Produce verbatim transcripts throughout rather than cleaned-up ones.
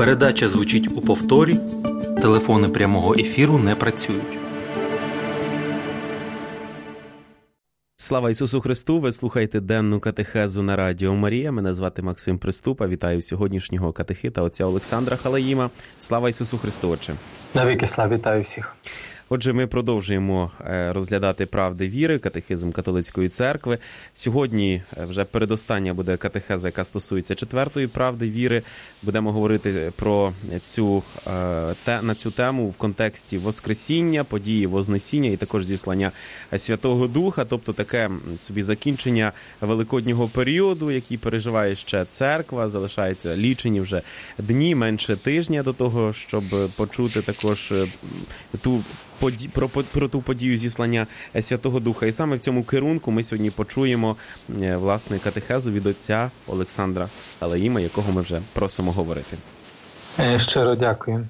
Передача звучить у повторі. Телефони прямого ефіру не працюють. Слава Ісусу Христу! Ви слухаєте денну катехезу на Радіо Марія. Мене звати Максим Приступа. Вітаю сьогоднішнього катехита отця Олександра Халаїма. Слава Ісусу Христу, Отче! Навіки слава, вітаю всіх! Отже, ми продовжуємо розглядати правди віри, катехизм католицької церкви. Сьогодні вже передостання буде катехеза, яка стосується четвертої правди віри. Будемо говорити про цю, на цю тему в контексті Воскресіння, події Вознесіння і також зіслання Святого Духа, тобто таке собі закінчення великоднього періоду, який переживає ще церква. Залишається лічені вже дні, менше тижня до того, щоб почути також ту Про, про ту подію зіслання Святого Духа. І саме в цьому керунку ми сьогодні почуємо, власне, катехезу від отця Олександра Халаїма, якого ми вже просимо говорити. Щиро дякую.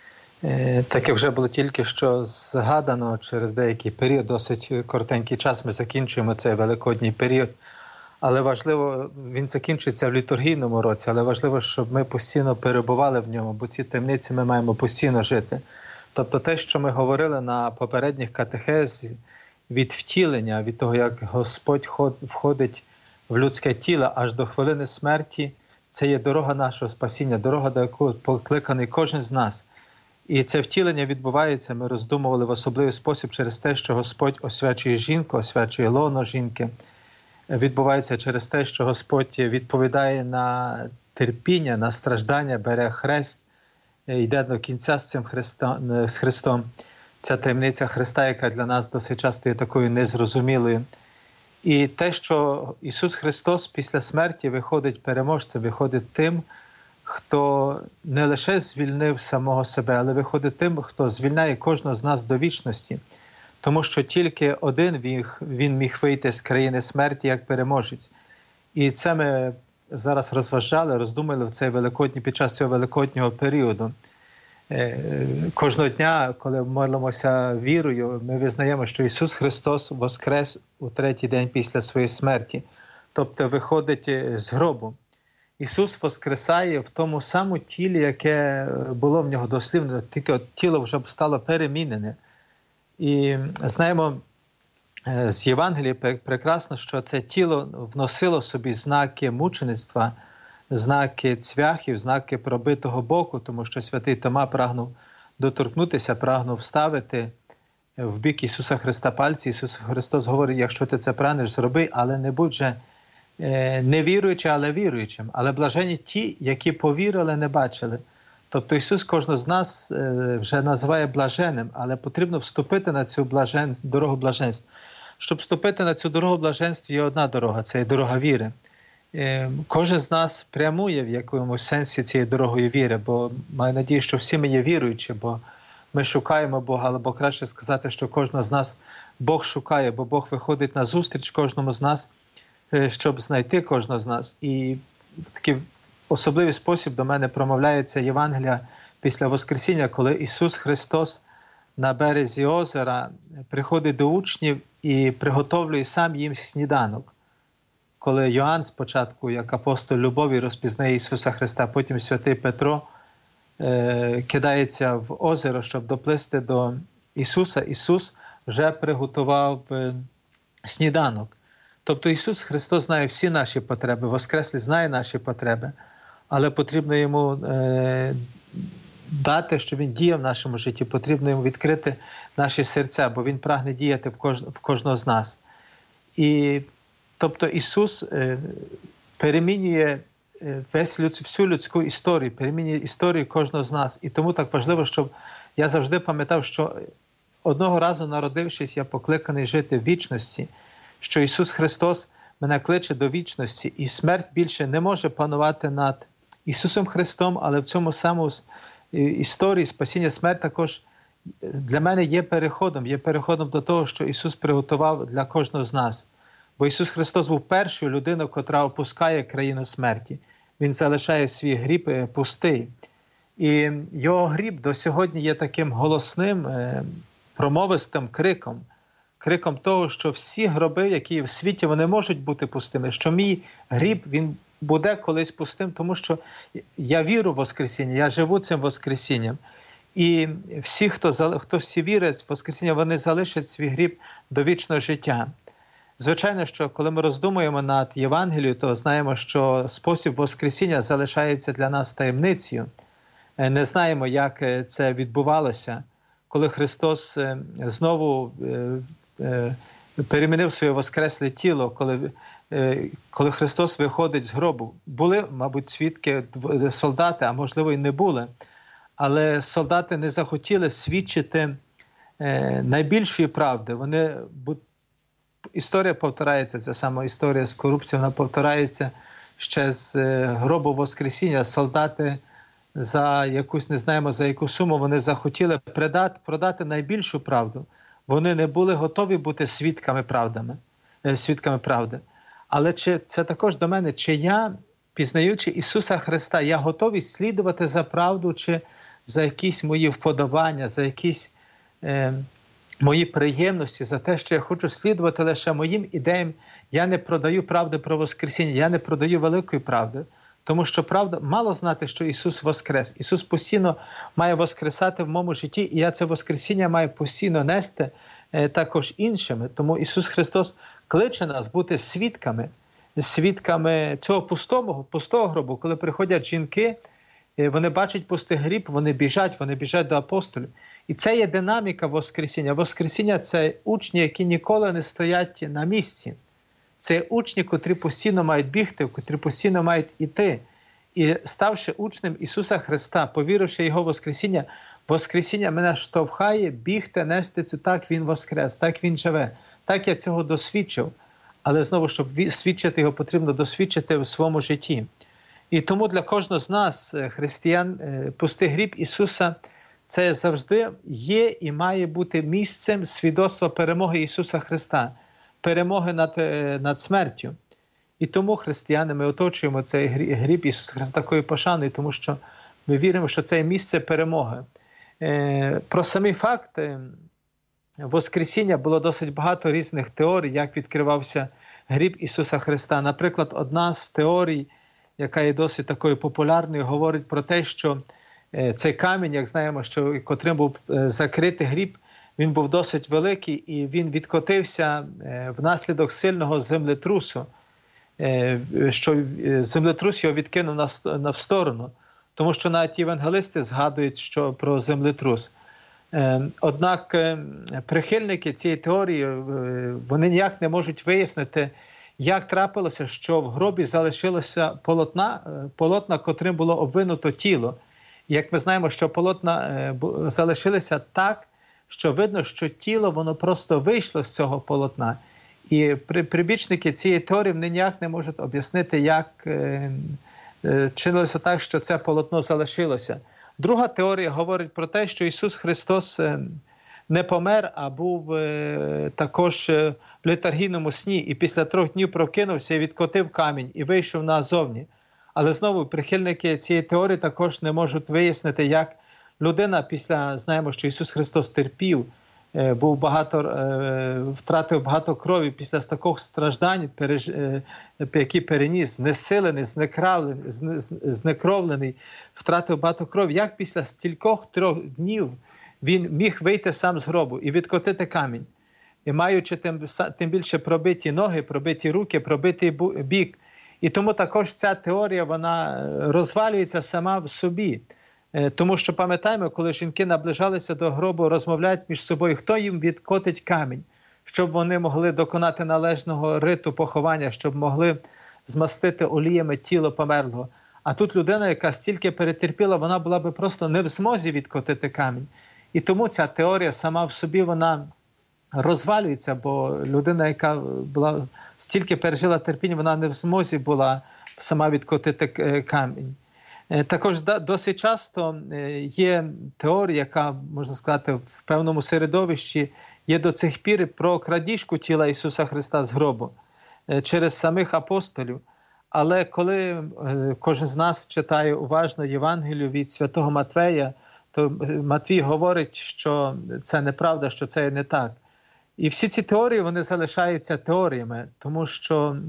Так як вже було тільки що згадано, через деякий період, досить коротенький час, ми закінчуємо цей великодній період. Але важливо, він закінчується в літургійному році, але важливо, щоб ми постійно перебували в ньому, бо ці таємниці ми маємо постійно жити. Тобто те, що ми говорили на попередніх катехезі, від втілення, від того, як Господь входить в людське тіло аж до хвилини смерті, це є дорога нашого спасіння, дорога, до якої покликаний кожен з нас. І це втілення відбувається, ми роздумували в особливий спосіб через те, що Господь освячує жінку, освячує лоно жінки. Відбувається через те, що Господь відповідає на терпіння, на страждання, бере хрест, йде до кінця з цим Христом, з Христом. Ця таємниця Христа, яка для нас досить часто є такою незрозумілою. І те, що Ісус Христос після смерті виходить переможцем, виходить тим, хто не лише звільнив самого себе, але виходить тим, хто звільняє кожного з нас до вічності. Тому що тільки один міг, він міг вийти з країни смерті як переможець. І це ми зараз розважали, роздумали в цей великодній, під час цього великоднього періоду. Кожного дня, коли молимося вірою, ми визнаємо, що Ісус Христос воскрес у третій день після своєї смерті. Тобто виходить з гробу. Ісус воскресає в тому самому тілі, яке було в нього дослівно, тільки от тіло вже стало перемінене. І знаємо з Євангелії прекрасно, що це тіло вносило собі знаки мучеництва, знаки цвяхів, знаки пробитого боку, тому що святий Тома прагнув доторкнутися, прагнув вставити в бік Ісуса Христа пальці. Ісус Христос говорить, якщо ти це прагнеш, зроби, але не будь же не віруючим, але віруючим. Але блаженні ті, які повірили, не бачили. Тобто Ісус кожного з нас вже називає блаженним, але потрібно вступити на цю блажен... дорогу блаженства. Щоб вступити на цю дорогу блаженства, є одна дорога – це є дорога віри. Кожен з нас прямує в якомусь сенсі цією дорогою віри, бо маю надію, що всі ми є віруючі, бо ми шукаємо Бога, або краще сказати, що кожного з нас Бог шукає, бо Бог виходить на зустріч кожному з нас, щоб знайти кожного з нас. І в такий особливий спосіб до мене промовляється Євангелія після Воскресіння, коли Ісус Христос на березі озера приходить до учнів і приготовлює сам їм сніданок. Коли Йоанн спочатку, як апостол любові, розпізнає Ісуса Христа, потім святий Петро е, кидається в озеро, щоб доплисти до Ісуса, Ісус вже приготував е, сніданок. Тобто Ісус Христос знає всі наші потреби, Воскреслий знає наші потреби, але потрібно Йому е, дати, щоб Він діяв в нашому житті, потрібно Йому відкрити наші серця, бо Він прагне діяти в, кож, в кожного з нас. І тобто Ісус е, перемінює весь людсь, всю людську історію, перемінює історію кожного з нас. І тому так важливо, щоб я завжди пам'ятав, що одного разу народившись, я покликаний жити в вічності, що Ісус Христос мене кличе до вічності, і смерть більше не може панувати над Ісусом Христом, але в цьому самому історії спасіння смерть також для мене є переходом, є переходом до того, що Ісус приготував для кожного з нас. Бо Ісус Христос був першою людиною, котра опускає країну смерті. Він залишає свій гріб пустий. І Його гріб до сьогодні є таким голосним, промовистим криком. Криком того, що всі гроби, які в світі, вони можуть бути пустими. Що мій гріб, він буде колись пустим, тому що я вірю в Воскресіння, я живу цим Воскресінням. І всі, хто, хто всі вірять в Воскресіння, вони залишать свій гріб до вічного життя. Звичайно, що коли ми роздумуємо над Євангелією, то знаємо, що спосіб Воскресіння залишається для нас таємницею. Не знаємо, як це відбувалося, коли Христос знову перемінив своє воскресле тіло, коли, коли Христос виходить з гробу. Були, мабуть, свідки, солдати, а можливо і не були, але солдати не захотіли свідчити найбільшої правди. Вони, історія повторяється, ця сама історія з корупцією, вона повторяється ще з гробу Воскресіння. Солдати за якусь, не знаємо за яку суму, вони захотіли продати, продати найбільшу правду. Вони не були готові бути свідками, правдами, свідками правди. Але чи, це також до мене, чи я, пізнаючи Ісуса Христа, я готовий слідувати за правду, чи за якісь мої вподобання, за якісь е, мої приємності, за те, що я хочу слідувати лише моїм ідеям. Я не продаю правди про Воскресіння, я не продаю великої правди. Тому що правда, мало знати, що Ісус воскрес. Ісус постійно має воскресати в моєму житті, і я це воскресіння маю постійно нести е, також іншими. Тому Ісус Христос кличе нас бути свідками, свідками цього пустого, пустого гробу. Коли приходять жінки, е, вони бачать пустий гріб, вони біжать, вони біжать до апостолів. І це є динаміка Воскресіння. Воскресіння – це учні, які ніколи не стоять на місці. Це учні, котрі постійно мають бігти, котрі постійно мають іти. І ставши учнем Ісуса Христа, повіривши Його Воскресіння, Воскресіння мене штовхає бігти, нести цю, так Він воскрес, так Він живе, так я цього досвідчив. Але знову, щоб свідчити Його, потрібно досвідчити в своєму житті. І тому для кожного з нас, християн, пустий гріб Ісуса, це завжди є і має бути місцем свідоцтва перемоги Ісуса Христа, перемоги над, над смертю. І тому, християни, ми оточуємо цей гріб Ісуса Христа такою пошаною, тому що ми віримо, що це місце перемоги. Е, про самий факт е, Воскресіння було досить багато різних теорій, як відкривався гріб Ісуса Христа. Наприклад, одна з теорій, яка є досить такою популярною, говорить про те, що е, цей камінь, як знаємо, що котрим був е, закритий гріб, він був досить великий, і він відкотився внаслідок сильного землетрусу, що землетрус його відкинув на сторону, тому що навіть євангелисти згадують що про землетрус. Однак прихильники цієї теорії, вони ніяк не можуть вияснити, як трапилося, що в гробі залишилося полотна, полотна, котрим було обвинуто тіло. І як ми знаємо, що полотна залишилися так, що видно, що тіло, воно просто вийшло з цього полотна. І прибічники цієї теорії вони ніяк не можуть об'яснити, як е, е, чинилося так, що це полотно залишилося. Друга теорія говорить про те, що Ісус Христос е, не помер, а був е, також е, в летаргійному сні, і після трьох днів прокинувся і відкотив камінь, і вийшов назовні. Але знову прихильники цієї теорії також не можуть вияснити, як людина після, знаємо, що Ісус Христос терпів, був багато, втратив багато крові після таких страждань, які переніс, знесилений, знекровлений, втратив багато крові. Як після стількох трьох днів він міг вийти сам з гробу і відкотити камінь? І маючи тим, тим більше пробиті ноги, пробиті руки, пробитий бік. І тому також ця теорія, вона розвалюється сама в собі. Тому що, пам'ятаємо, коли жінки наближалися до гробу, розмовляють між собою, хто їм відкотить камінь, щоб вони могли доконати належного риту поховання, щоб могли змастити оліями тіло померлого. А тут людина, яка стільки перетерпіла, вона була би просто не в змозі відкотити камінь. І тому ця теорія сама в собі, вона розвалюється, бо людина, яка була стільки пережила терпіння, вона не в змозі була сама відкотити камінь. Також досить часто є теорія, яка, можна сказати, в певному середовищі є до цих пір про крадіжку тіла Ісуса Христа з гробу через самих апостолів. Але коли кожен з нас читає уважно Євангелію від святого Матвея, то Матвій говорить, що це неправда, що це не так. І всі ці теорії, вони залишаються теоріями, тому що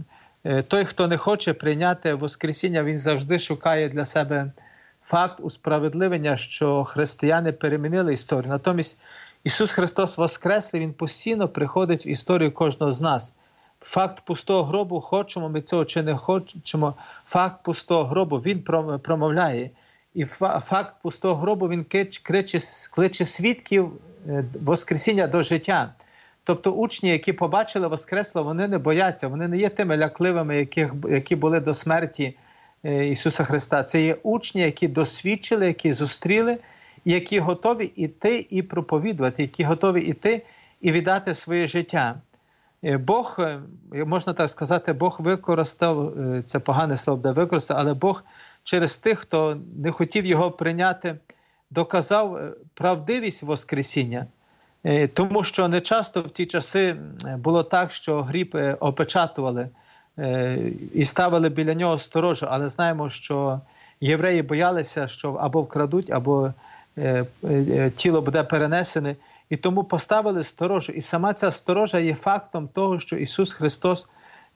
той, хто не хоче прийняти Воскресіння, він завжди шукає для себе факт усправедливлення, що християни перемінили історію. Натомість Ісус Христос воскреслий, Він постійно приходить в історію кожного з нас. Факт пустого гробу, хочемо ми цього чи не хочемо, факт пустого гробу, Він промовляє. І факт пустого гробу, він кличе, кличе свідків Воскресіння до життя. Тобто учні, які побачили Воскресло, вони не бояться, вони не є тими лякливими, які, які були до смерті Ісуса Христа. Це є учні, які досвідчили, які зустріли, які готові йти і проповідувати, які готові йти і віддати своє життя. Бог, можна так сказати, Бог використав, це погане слово, де використав, але Бог через тих, хто не хотів його прийняти, доказав правдивість Воскресіння. Тому що не часто в ті часи було так, що гріб опечатували і ставили біля нього сторожу, але знаємо, що євреї боялися, що або вкрадуть, або тіло буде перенесене, і тому поставили сторожу. І сама ця сторожа є фактом того, що Ісус Христос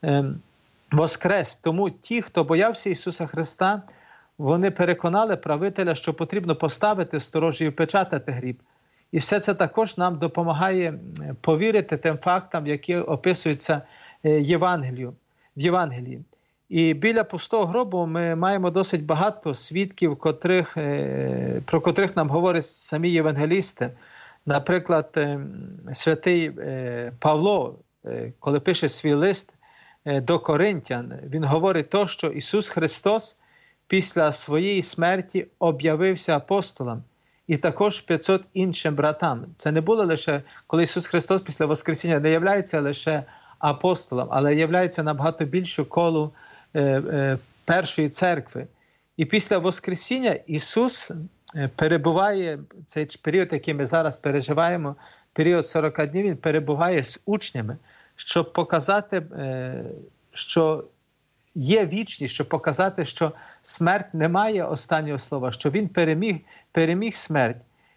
воскрес. Тому ті, хто боявся Ісуса Христа, вони переконали правителя, що потрібно поставити сторожу і впечатати гріб. І все це також нам допомагає повірити тим фактам, які описуються Євангелію, в Євангелії. І біля пустого гробу ми маємо досить багато свідків, котрих, про котрих нам говорять самі євангелісти. Наприклад, святий Павло, коли пише свій лист до Коринтян, він говорить то, що Ісус Христос після своєї смерті об'явився апостолам і також п'ятсот іншим братам. Це не було лише, коли Ісус Христос після Воскресіння не являється лише апостолом, але являється набагато більшу колу е, е, першої церкви. І після Воскресіння Ісус перебуває, цей період, який ми зараз переживаємо, період сорок днів, Він перебуває з учнями, щоб показати, е, що є вічність, щоб показати, що смерть не має останнього слова, що Він переміг, переміг смерть.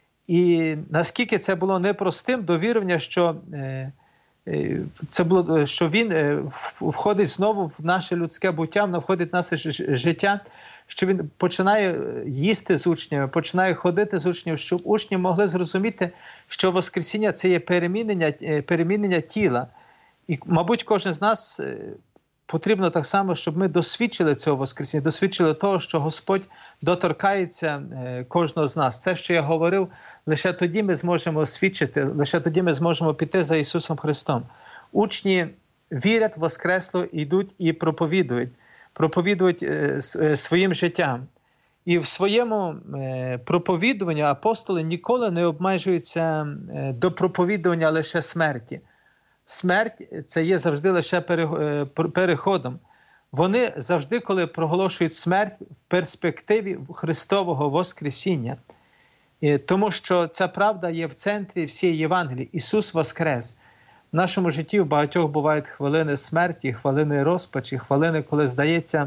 І наскільки це було непростим довірення, що, е, е, це було, що Він е, входить знову в наше людське буття, входить в наше життя, що Він починає їсти з учнями, починає ходити з учнями, щоб учні могли зрозуміти, що Воскресіння – це є перемінення, перемінення тіла. І, мабуть, кожен з нас потрібно так само, щоб ми досвідчили цього Воскресіння, досвідчили того, що Господь доторкається кожного з нас. Це, що я говорив, лише тоді ми зможемо освідчити, лише тоді ми зможемо піти за Ісусом Христом. Учні вірять в Воскресло, йдуть і проповідують. проповідують своїм життям. І в своєму проповідуванні апостоли ніколи не обмежуються до проповідування лише смерті. Смерть – це є завжди лише переходом. Вони завжди, коли проголошують смерть, в перспективі Христового Воскресіння. Тому що ця правда є в центрі всієї Євангелії. Ісус воскрес. В нашому житті в багатьох бувають хвилини смерті, хвилини розпачі, хвилини, коли здається,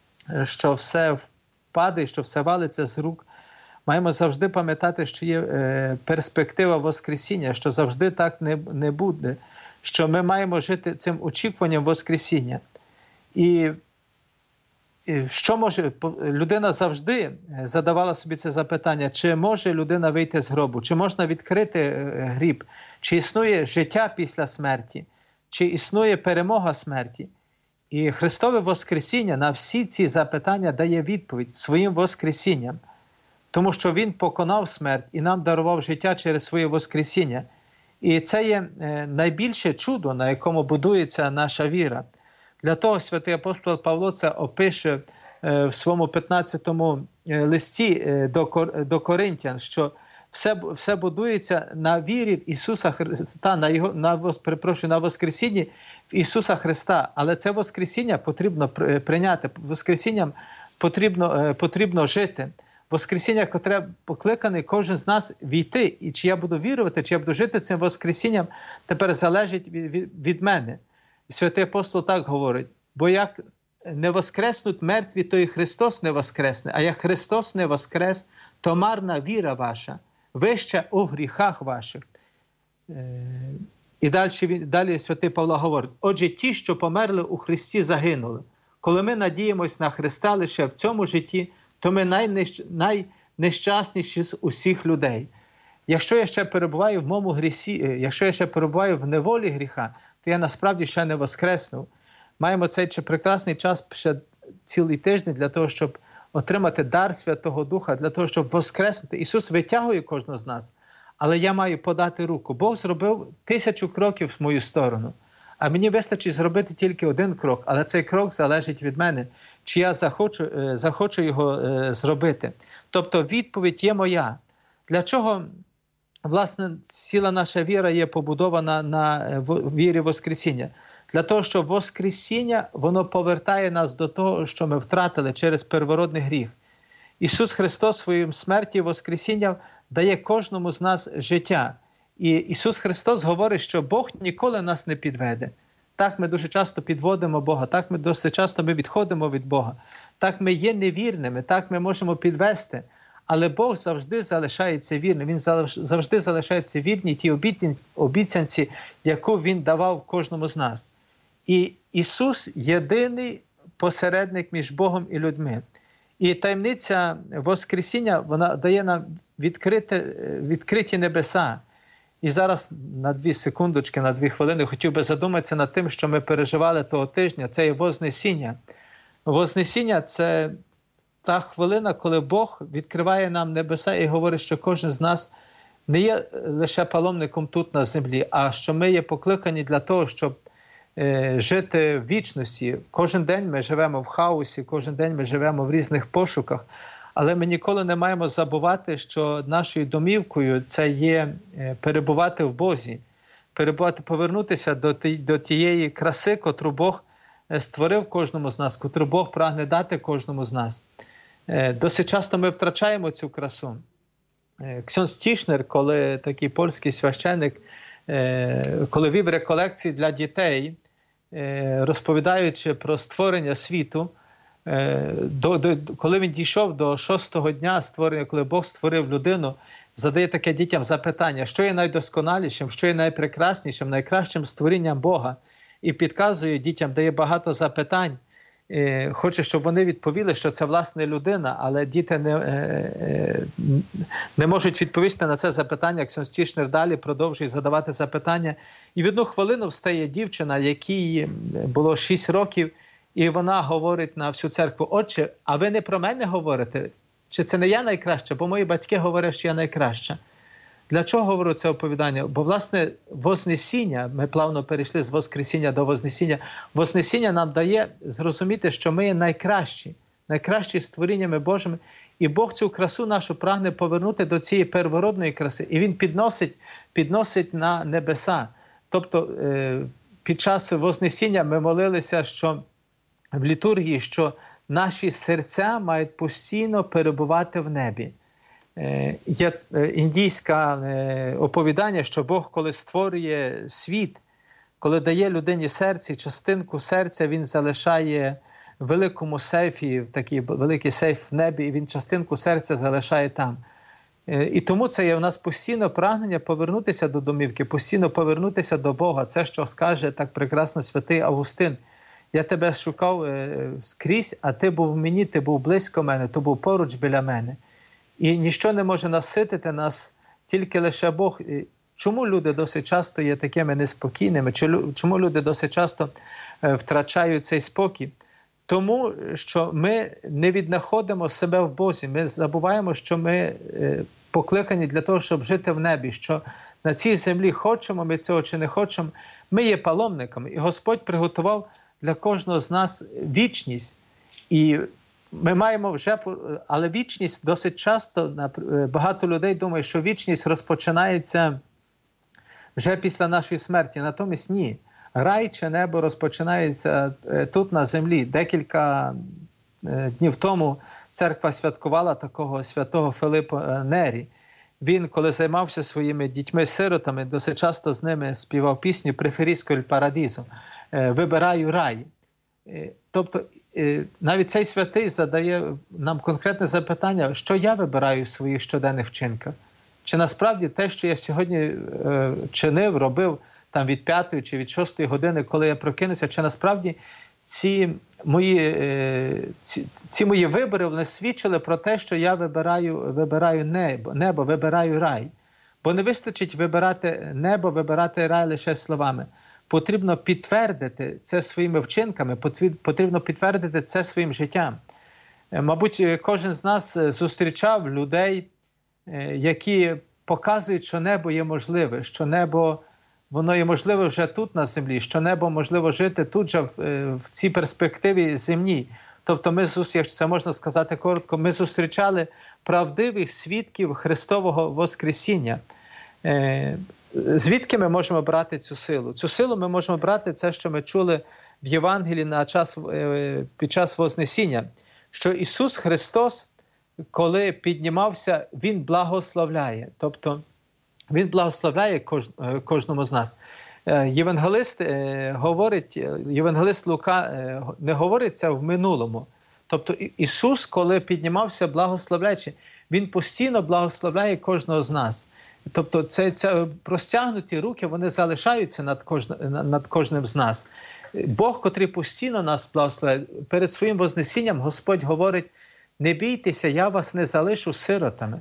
що все впаде, що все валиться з рук. Маємо завжди пам'ятати, що є перспектива Воскресіння, що завжди так не, не буде, що ми маємо жити цим очікуванням Воскресіння. І що може, людина завжди задавала собі це запитання, чи може людина вийти з гробу, чи можна відкрити гріб, чи існує життя після смерті, чи існує перемога смерті. І Христове Воскресіння на всі ці запитання дає відповідь своїм Воскресінням, тому що Він поконав смерть і нам дарував життя через своє Воскресіння. І це є найбільше чудо, на якому будується наша віра. Для того святий апостол Павло це опише в своєму п'ятнадцятому листі до Коринтян, що все, все будується на вірі в Ісуса Христа, на, його, на, перепрошую, на Воскресінні в Ісуса Христа. Але це Воскресіння потрібно прийняти, Воскресінням потрібно, потрібно жити. Воскресіння, котре покликаний кожен з нас війти. І чи я буду вірувати, чи я буду жити цим Воскресінням, тепер залежить від, від, від мене. Святий апостол так говорить, бо як не воскреснуть мертві, то і Христос не воскресне, а як Христос не воскрес, то марна віра ваша, ви ще у гріхах ваших. І далі, далі святий Павло говорить: отже, ті, що померли у Христі, загинули. Коли ми надіємось на Христа лише в цьому житті, то ми найнещ... найнещасніші з усіх людей. Якщо я ще перебуваю в моєму грісі, якщо я ще перебуваю в неволі гріха, то я насправді ще не воскреснув. Маємо цей прекрасний час, ще цілий тиждень, для того, щоб отримати дар Святого Духа, для того, щоб воскреснути. Ісус витягує кожного з нас, але я маю подати руку. Бог зробив тисячу кроків в мою сторону, а мені вистачить зробити тільки один крок, але цей крок залежить від мене, чи я захочу, захочу його зробити. Тобто відповідь є моя. Для чого, власне, ціла наша віра є побудована на вірі Воскресіння? Для того, щоб Воскресіння, воно повертає нас до того, що ми втратили через первородний гріх. Ісус Христос своїм смерті і Воскресінням дає кожному з нас життя. І Ісус Христос говорить, що Бог ніколи нас не підведе. Так ми дуже часто підводимо Бога, так ми досить часто ми відходимо від Бога, так ми є невірними, так ми можемо підвести. Але Бог завжди залишається вірним, Він завжди залишається вірний тій обіцянці, яку Він давав кожному з нас. І Ісус – єдиний посередник між Богом і людьми. І таємниця Воскресіння, вона дає нам відкрити, відкриті небеса. І зараз на дві секундочки, на дві хвилини хотів би задуматися над тим, що ми переживали того тижня. Це є Вознесіння. Вознесіння – це та хвилина, коли Бог відкриває нам небеса і говорить, що кожен з нас не є лише паломником тут на землі, а що ми є покликані для того, щоб е, жити в вічності. Кожен день ми живемо в хаосі, кожен день ми живемо в різних пошуках, але ми ніколи не маємо забувати, що нашою домівкою це є перебувати в Бозі, перебувати, повернутися до, до тієї краси, котру Бог створив кожному з нас, котру Бог прагне дати кожному з нас. Досить часто ми втрачаємо цю красу. Ксьондз Тішнер, коли такий польський священник, коли вів реколекції для дітей, розповідаючи про створення світу, до, до, коли він дійшов до шостого дня створення, коли Бог створив людину, задає таке дітям запитання, що є найдосконалішим, що є найпрекраснішим, найкращим створінням Бога. І підказує дітям, дає багато запитань, хоче, щоб вони відповіли, що це власне людина, але діти не, не можуть відповісти на це запитання. Ксьондз Тішнер далі продовжує задавати запитання. І в одну хвилину встає дівчина, якій було шість років, і вона говорить на всю церкву: «Отче, а ви не про мене говорите? Чи це не я найкраща? Бо мої батьки говорять, що я найкраща». Для чого говорю це оповідання? Бо, власне, Вознесіння, ми плавно перейшли з Воскресіння до Вознесіння, Вознесіння нам дає зрозуміти, що ми є найкращі, найкращі створіннями Божими, і Бог цю красу нашу прагне повернути до цієї первородної краси, і Він підносить, підносить на небеса. Тобто, під час Вознесіння ми молилися, що в літургії, що наші серця мають постійно перебувати в небі. Є індійське оповідання, що Бог, коли створює світ, коли дає людині серце, частинку серця, Він залишає в великому сейфі, такий великий сейф в небі, і Він частинку серця залишає там. І тому це є в нас постійно прагнення повернутися до домівки, постійно повернутися до Бога. Це, що скаже так прекрасно святий Августин. Я тебе шукав скрізь, а ти був в мені, ти був близько мене, ти був поруч біля мене. І ніщо не може наситити нас, тільки лише Бог. Чому люди досить часто є такими неспокійними? Чому люди досить часто втрачають цей спокій? Тому, що ми не віднаходимо себе в Бозі. Ми забуваємо, що ми покликані для того, щоб жити в небі, що на цій землі, хочемо ми цього чи не хочемо, ми є паломниками. І Господь приготував для кожного з нас вічність. І ми маємо вже, але вічність досить часто, багато людей думають, що вічність розпочинається вже після нашої смерті. Натомість ні. Рай чи небо розпочинається тут на землі. Декілька днів тому церква святкувала такого святого Филиппа Нері. Він, коли займався своїми дітьми-сиротами, досить часто з ними співав пісню «Preferisco il paradiso» – «Вибираю рай». Тобто навіть цей святий задає нам конкретне запитання, що я вибираю в своїх щоденних вчинках. Чи насправді те, що я сьогодні чинив, робив, там від п'ятої чи від шостої години, коли я прокинуся, чи насправді ці мої, ці, ці мої вибори, вони свідчили про те, що я вибираю, вибираю небо, небо, вибираю рай. Бо не вистачить вибирати небо, вибирати рай лише словами. Потрібно підтвердити це своїми вчинками, потрібно підтвердити це своїм життям. Мабуть, кожен з нас зустрічав людей, які показують, що небо є можливе, що небо, воно є можливе вже тут на землі, що небо можливо жити тут же, в цій перспективі земній. Тобто ми, якщо це можна сказати коротко, ми зустрічали правдивих свідків Христового Воскресіння. Звідки ми можемо брати цю силу? Цю силу ми можемо брати, це, що ми чули в Євангелії на час, під час Вознесіння, що Ісус Христос, коли піднімався, Він благословляє. Тобто Він благословляє кож, кожному з нас. Євангелист говорить, Євангелист Лука не говорить це в минулому. Тобто Ісус, коли піднімався благословляючи, Він постійно благословляє кожного з нас. Тобто це, це простягнуті руки, вони залишаються над, кожн, над кожним з нас. Бог, котрий постійно нас благословляє, перед своїм Вознесінням Господь говорить: не бійтеся, я вас не залишу сиротами.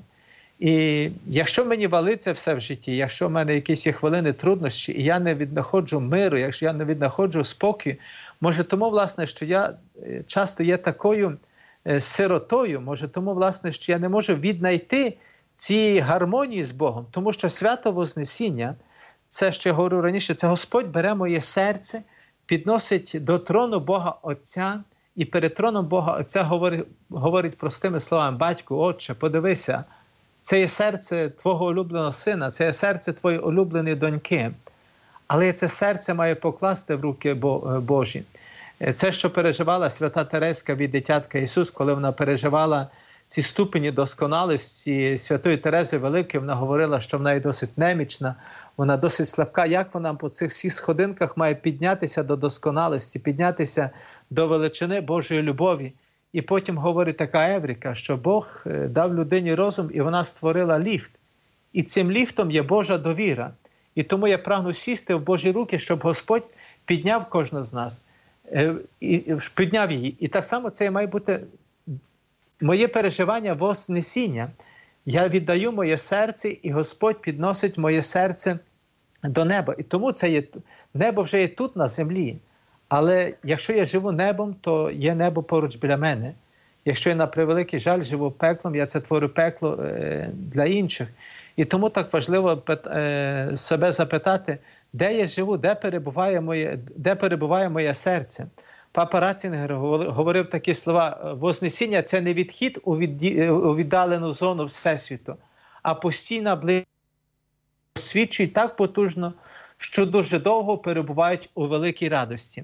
І якщо мені валиться все в житті, якщо в мене якісь є хвилини труднощі, і я не віднаходжу миру, якщо я не віднаходжу спокою, може тому, власне, що я часто є такою сиротою, може тому, власне, що я не можу віднайти цієї гармонії з Богом, тому що свято Вознесіння, це, що я говорив раніше, це Господь бере моє серце, підносить до трону Бога Отця, і перед троном Бога Отця говорить, говорить простими словами: «Батьку, Отче, подивися, це є серце твого улюбленого сина, це є серце твоєї улюбленої доньки». Але я це серце маю покласти в руки Божі. Це, що переживала свята Тереска від дитятка Ісус, коли вона переживала ці ступені досконалості Святої Терези Великої, вона говорила, що вона є досить немічна, вона досить слабка. Як вона по цих всіх сходинках має піднятися до досконалості, піднятися до величини Божої любові? І потім говорить така Еврика, що Бог дав людині розум, і вона створила ліфт. І цим ліфтом є Божа довіра. І тому я прагну сісти в Божі руки, щоб Господь підняв кожного з нас, і підняв її. І так само це має бути моє переживання Вознесіння. Я віддаю моє серце, і Господь підносить моє серце до неба. І тому це є, небо вже є тут на землі. Але якщо я живу небом, то є небо поруч біля мене. Якщо я, на превеликий жаль, живу пеклом, я це творю пекло е, для інших. І тому так важливо е, себе запитати, де я живу, де перебуває моє, де перебуває моє серце. Папа Ратцінгер говорив такі слова: Вознесіння – це не відхід у, відді, у віддалену зону Всесвіту, а постійна близькість свідчить так потужно, що дуже довго перебувають у великій радості.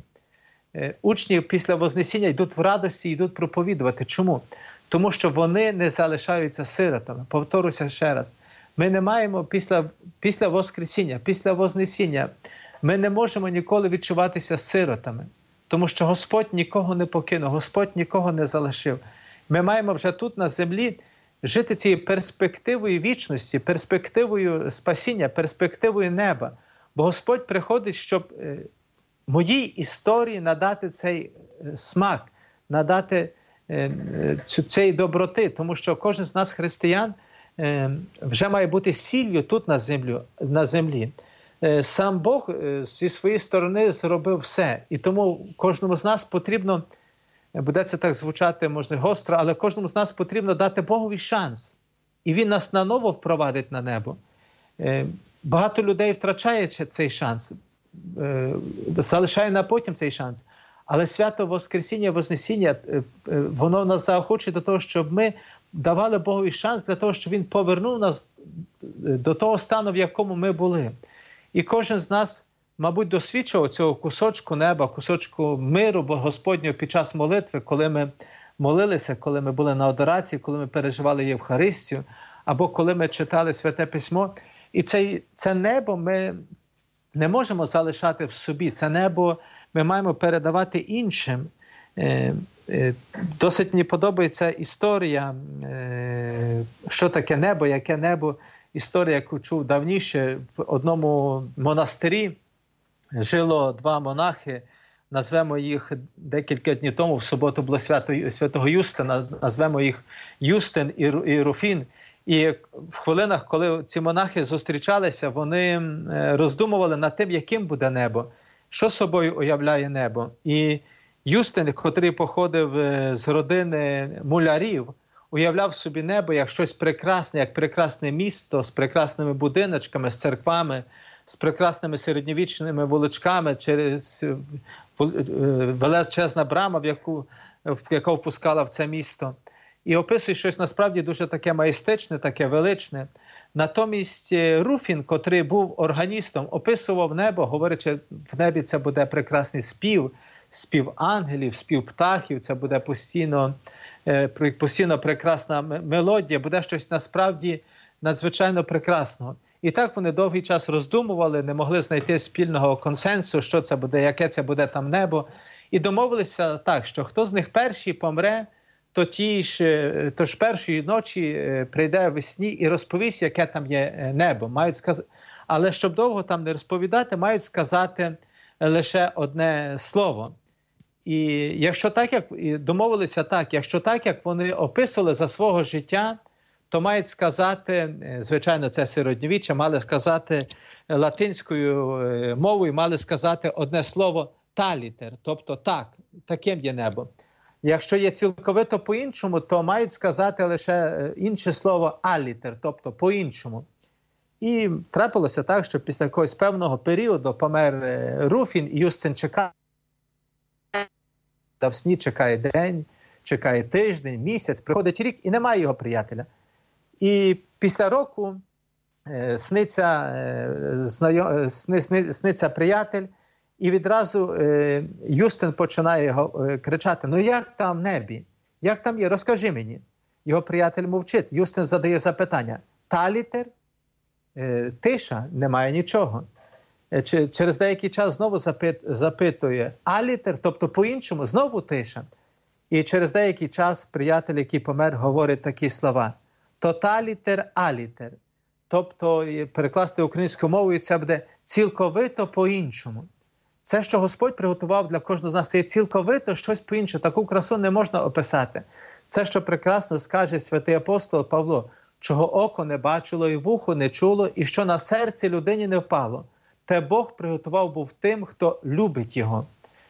Учні після Вознесіння йдуть в радості, йдуть проповідувати. Чому? Тому що вони не залишаються сиротами. Повторюся ще раз. Ми не маємо після, після Воскресіння, після Вознесіння, ми не можемо ніколи відчуватися сиротами. Тому що Господь нікого не покинув, Господь нікого не залишив. Ми маємо вже тут на землі жити цією перспективою вічності, перспективою спасіння, перспективою неба. Бо Господь приходить, щоб моїй історії надати цей смак, надати цієї доброти. Тому що кожен з нас, християн, вже має бути сіллю тут на землі. На землі. Сам Бог зі своєї сторони зробив все. І тому кожному з нас потрібно, буде це так звучати, може, гостро, але кожному з нас потрібно дати Богові шанс. І Він нас наново впровадить на небо. Багато людей втрачає цей шанс, залишає на потім цей шанс. Але свято Воскресіння, Вознесіння, воно нас заохочує до того, щоб ми давали Богові шанс для того, щоб Він повернув нас до того стану, в якому ми були. І кожен з нас, мабуть, досвідчував цього кусочку неба, кусочку миру Господнього під час молитви, коли ми молилися, коли ми були на адорації, коли ми переживали Євхаристію, або коли ми читали Святе Письмо. І це, це небо ми не можемо залишати в собі. Це небо ми маємо передавати іншим. Е, е, досить мені подобається історія, е, що таке небо, яке небо. Історія, яку чув давніше в одному монастирі, жило два монахи, назвемо їх декілька днів тому, в суботу було свято святого Юстина, назвемо їх Юстин і Руфін. І в хвилинах, коли ці монахи зустрічалися, вони роздумували над тим, яким буде небо, що собою уявляє небо. І Юстин, котрий походив з родини мулярів, уявляв собі небо як щось прекрасне, як прекрасне місто з прекрасними будиночками, з церквами, з прекрасними середньовічними вуличками, через величезна брама, в яку, яка впускала в це місто. І описує щось насправді дуже таке маєстичне, таке величне. Натомість Руфін, котрий був органістом, описував небо, говорячи, в небі це буде прекрасний спів, спів ангелів, спів птахів, це буде постійно, постійно прекрасна мелодія, буде щось насправді надзвичайно прекрасного. І так вони довгий час роздумували, не могли знайти спільного консенсусу, що це буде, яке це буде там небо. І домовилися так, що хто з них перший помре, то ті ж, то ж першої ночі прийде весні і розповість, яке там є небо. Мають сказ... Але щоб довго там не розповідати, мають сказати лише одне слово. І якщо так, як і домовилися так, якщо так, як вони описували за свого життя, то мають сказати, звичайно, це середньовіччя, мали сказати латинською мовою, мали сказати одне слово «талітер», тобто так, таким є небо. Якщо є цілковито по-іншому, то мають сказати лише інше слово «алітер», тобто по-іншому. І трапилося так, що після якогось певного періоду помер Руфін, і Юстин чекає, в сні чекає день, чекає тиждень, місяць, приходить рік, і немає його приятеля. І після року е, сниться, е, знайом, сни, сни, сниться приятель, і відразу е, Юстин починає його е, кричати: «Ну як там в небі? Як там є? Розкажи мені». Його приятель мовчить. Юстин задає запитання: «Талітер?» Е, тиша, немає нічого. Е, ч, через деякий час знову запит, запитує: «Алітер?» Тобто по-іншому, знову тиша. І через деякий час приятель, який помер, говорить такі слова: «Тоталітер, алітер». Тобто, перекласти українською мовою, це буде цілковито по-іншому. Це, що Господь приготував для кожного з нас, це є цілковито щось по-іншому. Таку красу не можна описати. Це, що прекрасно скаже святий апостол Павло: «Чого око не бачило і вухо не чуло, і що на серці людині не впало, те Бог приготував був тим, хто любить його».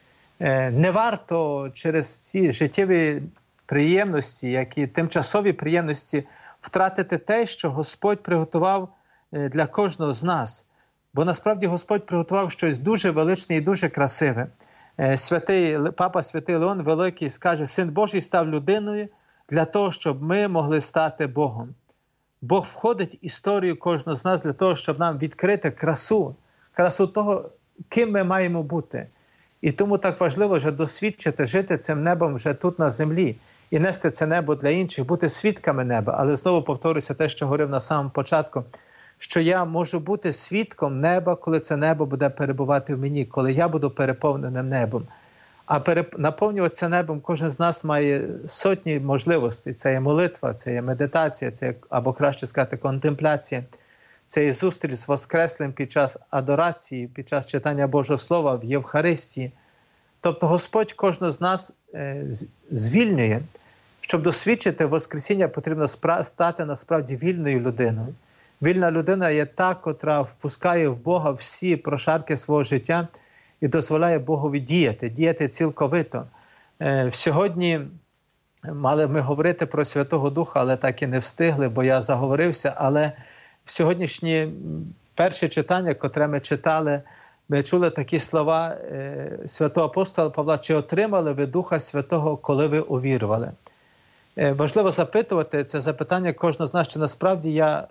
Не варто через ці життєві приємності, які тимчасові приємності, втратити те, що Господь приготував для кожного з нас. Бо насправді Господь приготував щось дуже величне і дуже красиве. Святий, Папа Святий Леон Великий скаже: «Син Божий став людиною для того, щоб ми могли стати Богом». Бог входить в історію кожного з нас для того, щоб нам відкрити красу, красу того, ким ми маємо бути. І тому так важливо вже досвідчити, жити цим небом вже тут на землі і нести це небо для інших, бути свідками неба. Але знову повторюся те, що говорив на самому початку, що я можу бути свідком неба, коли це небо буде перебувати в мені, коли я буду переповненим небом. А переп... наповнюватися небом кожен з нас має сотні можливостей. Це є молитва, це є медитація, це є, або краще сказати, контемпляція. Це є зустріч з Воскреслим під час адорації, під час читання Божого Слова в Євхаристії. Тобто Господь кожного з нас е, звільнює. Щоб досвідчити Воскресіння, потрібно спра- стати насправді вільною людиною. Вільна людина є та, котра впускає в Бога всі прошарки свого життя і дозволяє Богові діяти, діяти цілковито. Е, сьогодні мали ми говорити про Святого Духа, але так і не встигли, бо я заговорився. Але в сьогоднішнє перше читання, котре ми читали, ми чули такі слова е, святого апостола Павла: «Чи отримали ви Духа Святого, коли ви увірували?» Е, важливо запитувати це запитання кожного з нас, чи насправді я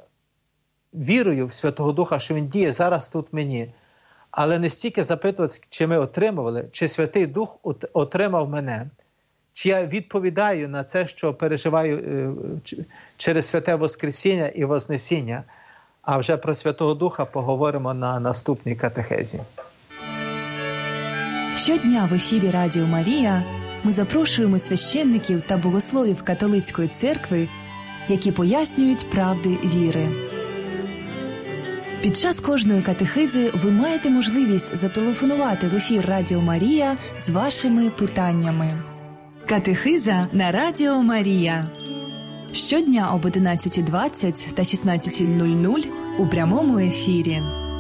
вірую в Святого Духа, що Він діє зараз тут в мені. Але не стільки запитувати, чи ми отримували, чи Святий Дух отримав мене. Чи я відповідаю на це, що переживаю е, через святе Воскресіння і Вознесіння. А вже про Святого Духа поговоримо на наступній катехезі. Щодня в ефірі Радіо Марія ми запрошуємо священників та богословів католицької церкви, які пояснюють правди віри. Під час кожної катехизи ви маєте можливість зателефонувати в ефір Радіо Марія з вашими питаннями. Катехиза на Радіо Марія. Щодня об одинадцятій двадцять та шістнадцятій нуль нуль у прямому ефірі.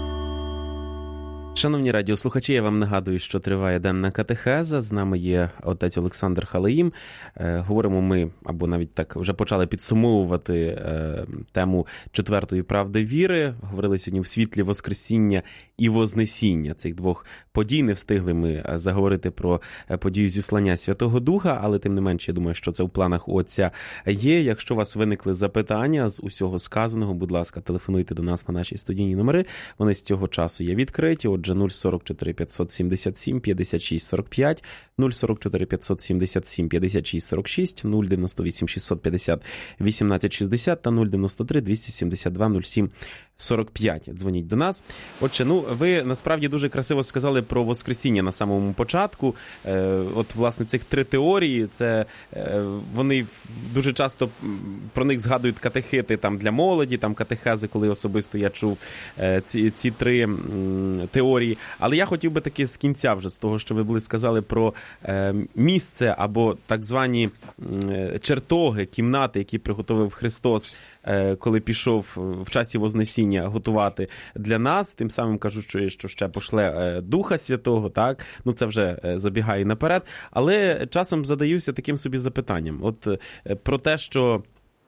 Шановні радіослухачі, я вам нагадую, що триває денна катехеза. З нами є отець Олександр Халеїм. Е, говоримо ми, або навіть так вже почали підсумовувати е, тему четвертої правди віри. Говорили сьогодні в світлі Воскресіння і Вознесіння. Цих двох подій не встигли ми заговорити про подію зіслання Святого Духа, але тим не менше, я думаю, що це в планах у отця є. Якщо у вас виникли запитання з усього сказаного, будь ласка, телефонуйте до нас на наші студійні номери. Вони з цього часу є відкриті. Отже, нуль сорок чотири п'ятсот сімдесят сім п'ятдесят шість сорок п'ять, нуль сорок чотири п'ятсот сімдесят сім п'ятдесят шість сорок шість, нуль дев'яносто вісім шістсот п'ятдесят вісімнадцять шістдесят та нуль дев'яносто три двісті сімдесят два нуль сім сорок п'ять. Дзвоніть до нас. Отже, ну, ви насправді дуже красиво сказали про Воскресіння на самому початку. Е, от, власне, цих три теорії, це е, вони дуже часто про них згадують катехити там для молоді, там катехези, коли особисто я чув е, ці, ці три м, теорії. Але я хотів би таки з кінця вже, з того, що ви були сказали про е, місце або так звані е, чертоги, кімнати, які приготовив Христос, коли пішов в часі Вознесіння готувати для нас, тим самим кажу, що, що ще пошле Духа Святого, так? Ну, це вже забігає наперед. Але часом задаюся таким собі запитанням. От про те, що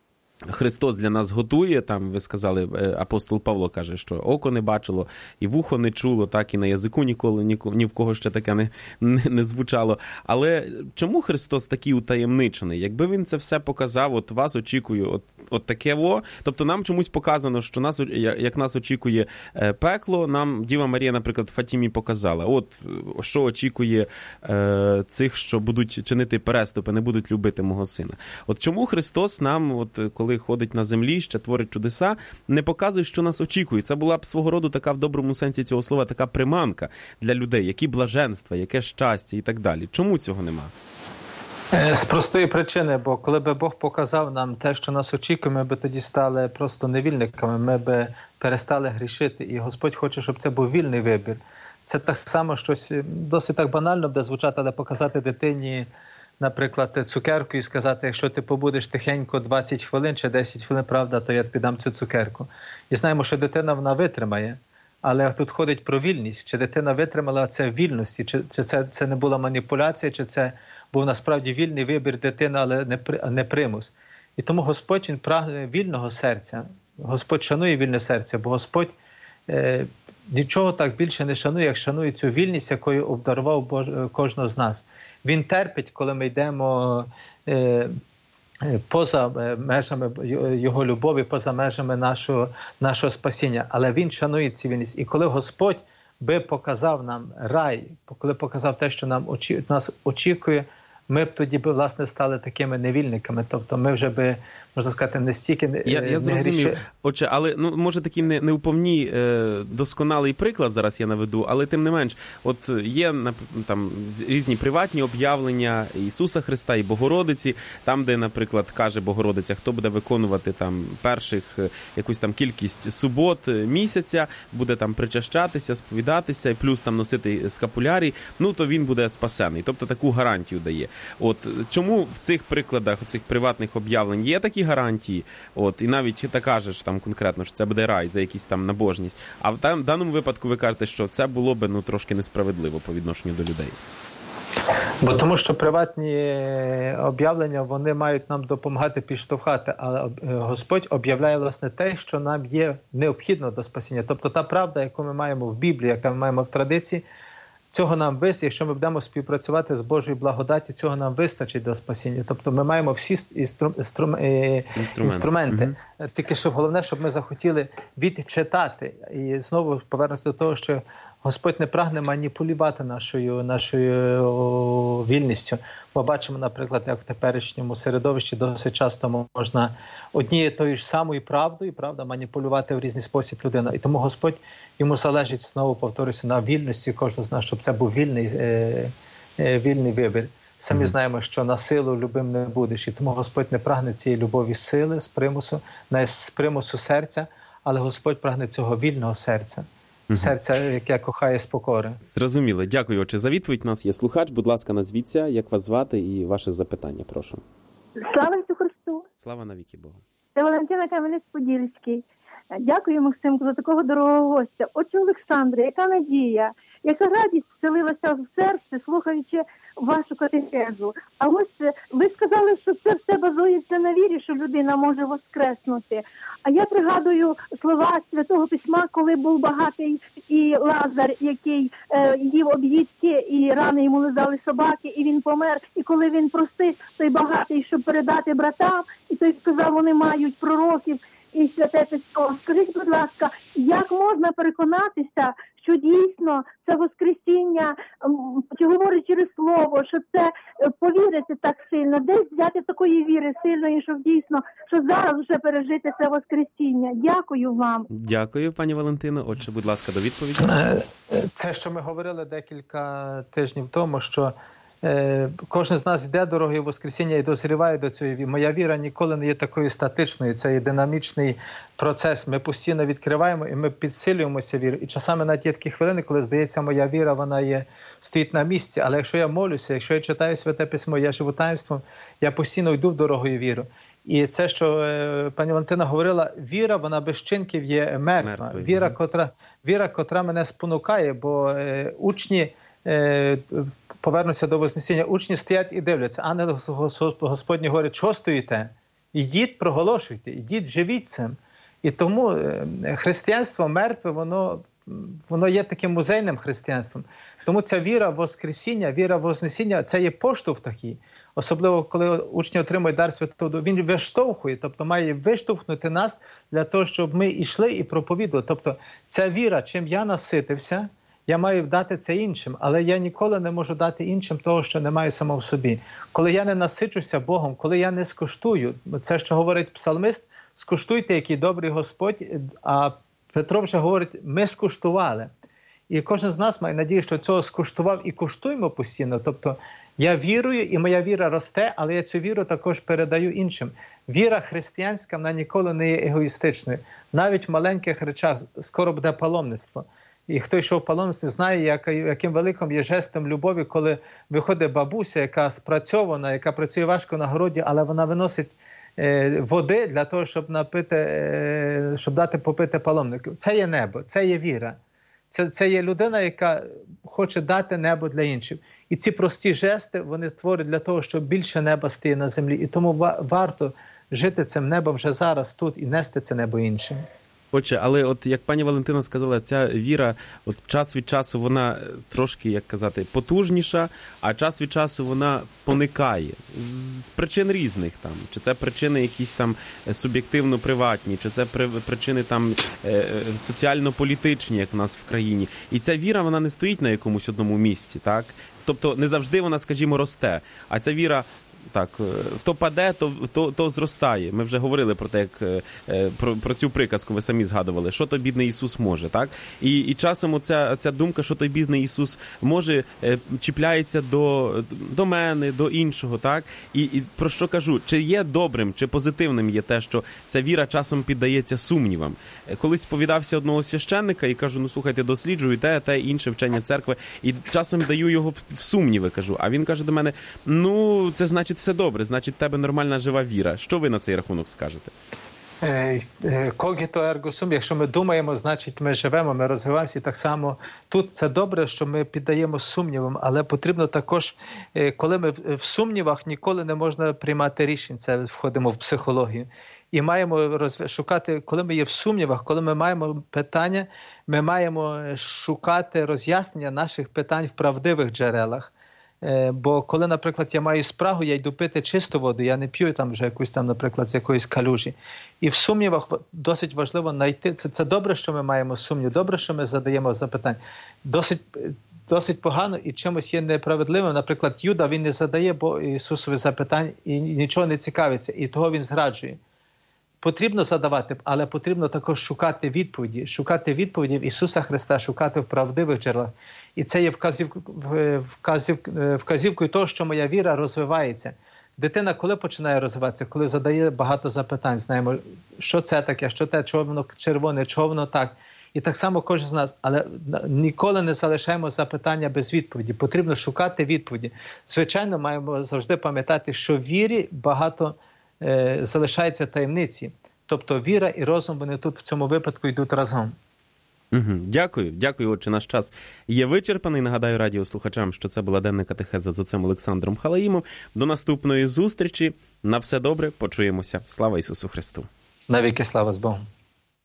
Христос для нас готує, там ви сказали, апостол Павло каже, що око не бачило, і вухо не чуло, так, і на язику ніколи ні, ні в кого ще таке не, не, не звучало. Але чому Христос такий утаємничений? Якби він це все показав, от вас очікую, от, от таке во, тобто нам чомусь показано, що нас, як нас очікує пекло, нам Діва Марія, наприклад, в Фатімі показала. От що очікує е, цих, що будуть чинити переступи, не будуть любити мого сина. От чому Христос нам, от коли ходить на землі, ще творить чудеса, не показує, що нас очікує. Це була б свого роду така, в доброму сенсі цього слова, така приманка для людей, які блаженства, яке щастя і так далі. Чому цього нема? З простої причини, бо коли б Бог показав нам те, що нас очікує, ми б тоді стали просто невільниками, ми б перестали грішити. І Господь хоче, щоб це був вільний вибір. Це так само щось досить так банально буде звучати, але показати дитині, наприклад, цукерку і сказати, якщо ти побудеш тихенько двадцять хвилин чи десять хвилин, правда, то я тобі дам цю цукерку. І знаємо, що дитина вона витримає, але тут ходить про вільність. Чи дитина витримала це в вільності, чи, чи це, це не була маніпуляція, чи це був насправді вільний вибір дитини, але не, не примус. І тому Господь, Він прагне вільного серця. Господь шанує вільне серце, бо Господь е, нічого так більше не шанує, як шанує цю вільність, якою обдарував Бож... кожного з нас. Він терпить, коли ми йдемо е, поза межами Його любові, поза межами нашого, нашого спасіння. Але Він шанує цю вільність. І коли Господь би показав нам рай, коли показав те, що нам очі... нас очікує, ми б тоді, власне, стали такими невільниками. Тобто ми вже би, можна сказати, не стільки не, я, я не грішили. Отже, але, ну, може, такий не, не уповні е, досконалий приклад зараз я наведу, але тим не менш, от є там різні приватні об'явлення Ісуса Христа і Богородиці, там, де, наприклад, каже Богородиця, хто буде виконувати там перших якусь там кількість субот місяця, буде там причащатися, сповідатися, і плюс там носити скапулярій, ну, то він буде спасений. Тобто таку гарантію дає. От чому в цих прикладах, у цих приватних об'явлень є такі гарантії? От, і навіть ти кажеш там конкретно, що це буде рай за якісь там набожність. А в, там, в даному випадку ви кажете, що це було б, ну, трошки несправедливо по відношенню до людей. Бо тому що приватні об'явлення, вони мають нам допомагати підштовхати, а Господь об'являє, власне, те, що нам є необхідно до спасіння. Тобто та правда, яку ми маємо в Біблії, яку ми маємо в традиції, цього нам вистачить, якщо ми будемо співпрацювати з Божою благодаттю, цього нам вистачить до спасіння. Тобто ми маємо всі інстру... інстру... інструменти. Угу. Тільки щоб головне, щоб ми захотіли відчитати. І знову повернемося до того, що Господь не прагне маніпулювати нашою, нашою вільністю. Ми бачимо, наприклад, як в теперішньому середовищі досить часто можна однією тою ж самою правдою, правда, маніпулювати в різний спосіб людину. І тому Господь, йому залежить, знову повторюся, на вільності кожного з нас, щоб це був вільний, е, е, вільний вибір. Самі mm-hmm. знаємо, що на силу любим не будеш. І тому Господь не прагне цієї любові з сили, з примусу, не з примусу серця, але Господь прагне цього вільного серця. Серця, яке кохає з покори. Зрозуміло. Дякую, отче, за відповідь. У нас є слухач. Будь ласка, назвіться, як вас звати і ваше запитання, прошу. Слава Ісусу Христу! Слава навіки Богу! Це Валентина Кам'янець-Подільський. Дякую, Максимку, за такого дорогого гостя. Отче Олександре, яка надія, яка радість вселилася в серце, слухаючи вашу катехезу. А ось ви сказали, що це все базується на вірі, що людина може воскреснути. А я пригадую слова Святого Письма, коли був багатий і Лазар, який е, їв об'їдки, і рани йому лизали собаки, і він помер. І коли він просив той багатий, щоб передати братам, і той сказав, вони мають пророків і Святе Письмо. Скажіть, будь ласка, як можна переконатися, що дійсно це воскресіння, чи говорить через слово, що це повірити так сильно, десь взяти такої віри сильної, щоб дійсно, що зараз вже пережити це воскресіння. Дякую вам. Дякую, пані Валентино. Отже, будь ласка, до відповіді. Це, що ми говорили декілька тижнів тому, що кожен з нас йде дорогою воскресіння і дозріває до цієї віри. Моя віра ніколи не є такою статичною, це є динамічний процес. Ми постійно відкриваємо і ми підсилюємося вірою. І часами навіть є такі хвилини, коли здається, моя віра, вона є, стоїть на місці. Але якщо я молюся, якщо я читаю Святе Письмо, я живу таїнством, я постійно йду в дорогою віру. І це, що е, пані Валентина говорила, віра, вона без вчинків є мертва. Мертвий. Віра, котра, віра, котра мене спонукає, бо е, учні, е, повернуся до Вознесіння, учні стоять і дивляться. Ангел Господній говорить, що стоїте? Ідіть, проголошуйте, ідіть, живіть цим. І тому е, християнство мертве, воно, воно є таким музейним християнством. Тому ця віра в Воскресіння, віра в Вознесіння, це є поштовх такий. Особливо, коли учні отримують дар Святого Духа, він виштовхує, тобто має виштовхнути нас для того, щоб ми йшли і проповідували. Тобто ця віра, чим я наситився, я маю дати це іншим, але я ніколи не можу дати іншим того, що не маю само в собі. Коли я не насичуся Богом, коли я не скуштую, це, що говорить псалмист, скуштуйте, який добрий Господь, а Петро вже говорить, ми скуштували. І кожен з нас має надію, що цього скуштував і куштуємо постійно. Тобто я вірую, і моя віра росте, але я цю віру також передаю іншим. Віра християнська, вона ніколи не є егоїстичною. Навіть в маленьких речах скоро буде паломництво. І хто йшов в паломництво, знає, як, яким великим є жестом любові, коли виходить бабуся, яка спрацьована, яка працює важко на городі, але вона виносить е, води для того, щоб напити, е, щоб дати попити паломнику. Це є небо, це є віра. Це, це є людина, яка хоче дати небо для інших. І ці прості жести, вони творять для того, щоб більше неба стає на землі. І тому варто жити цим небом вже зараз, тут, і нести це небо іншим. Отже, але от як пані Валентина сказала, ця віра, от час від часу вона трошки, як казати, потужніша, а час від часу вона поникає. З причин різних там. Чи це причини якісь там суб'єктивно-приватні, чи це причини там соціально-політичні, як в нас в країні. І ця віра, вона не стоїть на якомусь одному місці, так? Тобто не завжди вона, скажімо, росте. А ця віра, так, то паде, то, то, то зростає. Ми вже говорили про те, як про, про цю приказку, ви самі згадували, що той бідний Ісус може, так? І, і часом оця, ця думка, що той бідний Ісус може, чіпляється до, до мене, до іншого, так? І, і про що кажу? Чи є добрим, чи позитивним є те, що ця віра часом піддається сумнівам? Колись сповідався одного священника і кажу, ну слухайте, досліджую те, те, інше вчення церкви, і часом даю його в сумніви, кажу. А він каже до мене, ну, це значить все добре, значить, в тебе нормальна жива віра. Що ви на цей рахунок скажете? Когіто ерго сум, якщо ми думаємо, значить ми живемо, ми розвиваємося. І так само тут це добре, що ми піддаємо сумнівам, але потрібно також, коли ми в сумнівах, ніколи не можна приймати рішень, це входимо в психологію. І маємо шукати, коли ми є в сумнівах, коли ми маємо питання, ми маємо шукати роз'яснення наших питань в правдивих джерелах. Бо коли, наприклад, я маю спрагу, я йду пити чисту воду, я не п'ю там вже якусь там, наприклад, з якоїсь калюжі. І в сумнівах досить важливо знайти, це, це добре, що ми маємо сумнів, добре, що ми задаємо запитань. Досить, досить погано і чимось є неправедливим. Наприклад, Юда, він не задає бо Ісусові запитань і нічого не цікавиться, і того він зраджує. Потрібно задавати, але потрібно також шукати відповіді, шукати відповіді в Ісуса Христа, шукати в правдивих джерелах. І це є вказів, вказів, вказівкою того, що моя віра розвивається. Дитина коли починає розвиватися? Коли задає багато запитань. Знаємо, що це таке, що те, чого воно червоне, чого воно так. І так само кожен з нас. Але ніколи не залишаємо запитання без відповіді. Потрібно шукати відповіді. Звичайно, маємо завжди пам'ятати, що в вірі багато е, залишається таємниці. Тобто віра і розум, вони тут в цьому випадку йдуть разом. Угу. Дякую. Дякую, отче. Наш час є вичерпаний. Нагадаю радіослухачам, що це була денна катехеза з отцем Олександром Халаїмом. До наступної зустрічі. На все добре. Почуємося. Слава Ісусу Христу. Навіки слава з Богом.